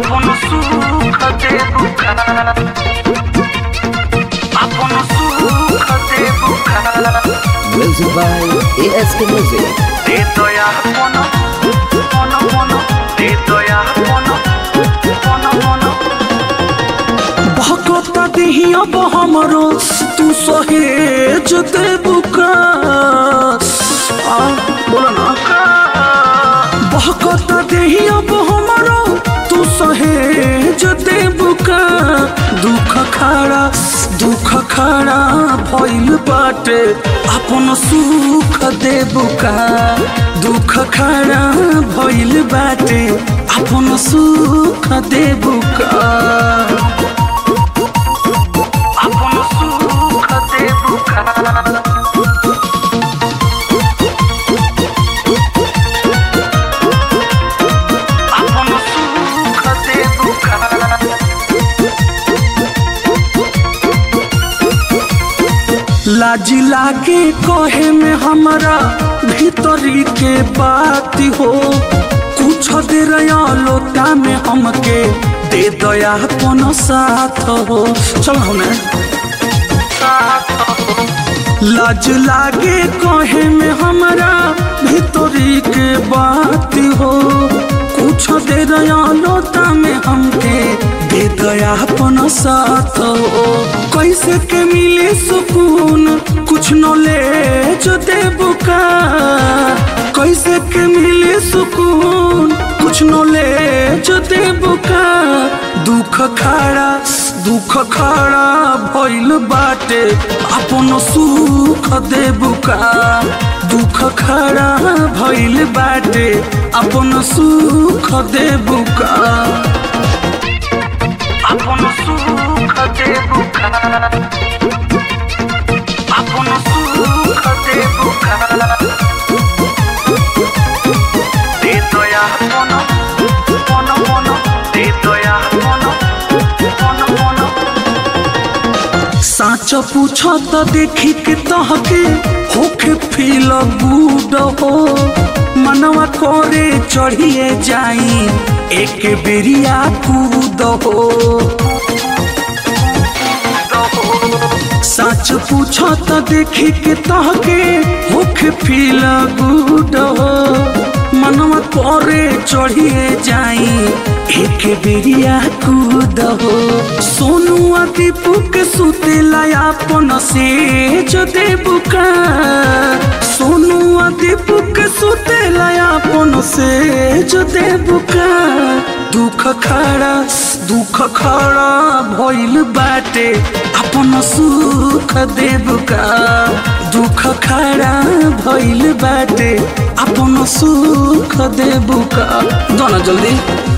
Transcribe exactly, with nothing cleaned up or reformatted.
अपन सुख देबुका अपन सुख Debuka Music by A S K Music. दे दया अपन अपन अपन दे दया अपन अपन अपन भकता देही अब हमरो तू सहेज देबुका आ बोला ना भकता देही अब हमरो तू सहेज देबुका दुख खड़ा दुख खड़ा भइल बाटे अपन सुख देबुका दुख खड़ा भइल बाटे अपन सुख देबुका अपन सुख देबुका अपन सुख देबुका लाज लागे कहे में हमारा भीतरी के बात हो कुछ देर लोटा में हमके दे दया अपन साथ हो चल हमें लाज लागे कहे में हमारा भीतरी के बात हो कुछ देर लोटा में हमके दे दया अपन साथ हो कैसे के मिले सुकून कुछ न ले जो देबुका कैसे के मिले सुकून कुछ न ले जो देबुका दुख खड़ा दुख खड़ा भइल बाटे अपन सुख देबुका दुख खड़ा भइल बाटे अपन सुख देबुका अपन सुख देबुका अपन सुख देबुका दे दया अपन अपन अपन दे दया अपन अपन अपन साच पूछ तो देखी के तहके होके फील गुड हो मनवा करे चढ़िए जाई एक बेरिया कूद हो सच पूछ तो देखी के तहके होके फील गुड हो मनवा करे चढ़िए जाई एक बेरिया कूद हो सोनू दीपू के सुतेला अपन से जो देबुका सोनू दीपू के सुतेला अपन से जो देबुका दुख खड़ा दुख खड़ा भइल बाटे अपन सुख देबुका दुख खड़ा भइल बाटे अपन सुख देबुका दोना जल्दी।